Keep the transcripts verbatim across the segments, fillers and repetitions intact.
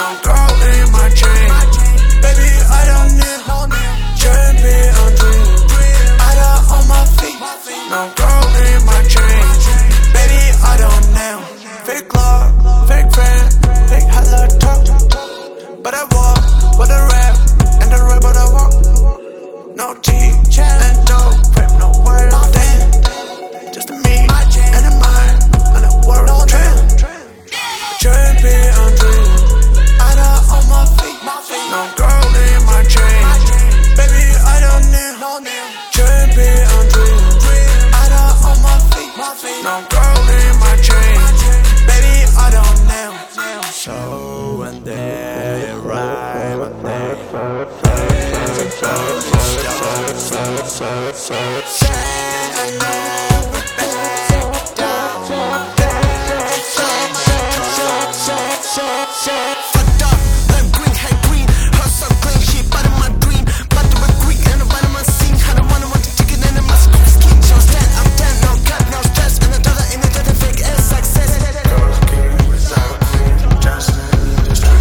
No girl in my chain. Baby, I don't need no drippy on dream. I got on my feet. No girl in my chain. Baby, I don't know. Fake love, fake friend, fake hella talk. But I walk with a rap and the rap, but I walk. No tea and dope, prep, no word of damn. Just a me and a mind and a world trend. Drippy on dream. I got on my feet. No girl in my chain. Baby, I don't need drippy on dream. I got on my feet. No girl in my chain. Baby, I don't know. So and there you rhyme my name. Say I never back down. Fucked up, like green, hey green. Her so clean, she butter my dream. Butter my green, and the bottom of my scene. Kinda wanna want the chicken and the muscle skin. So stand, I'm dead, no cut, no stress. And the dollar in the dirty fake is success. Girls keep without me, just in the street.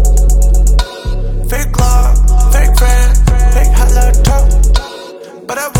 Fake love, fake friend, fake hella talk. But I